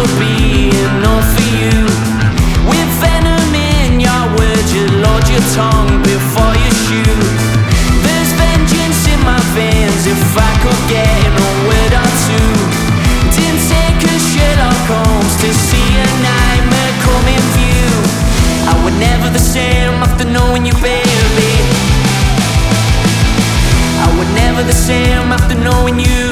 will be enough for you. With venom in your words, you load your tongue before you shoot. There's vengeance in my veins if I could get in a word or two. Didn't take a Sherlock Holmes to see a nightmare come in view. I was never the same after knowing you, baby. I was never the same after knowing you.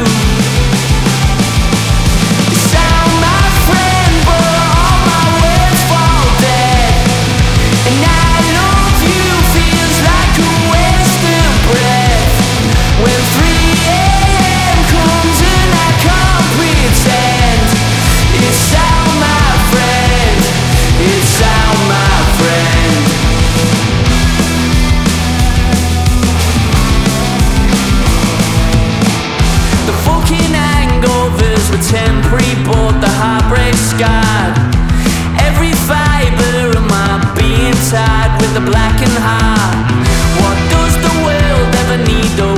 Temporary, but the heartbreak scarred. Every fibre of my being tied with a blackened heart. What does the world ever need?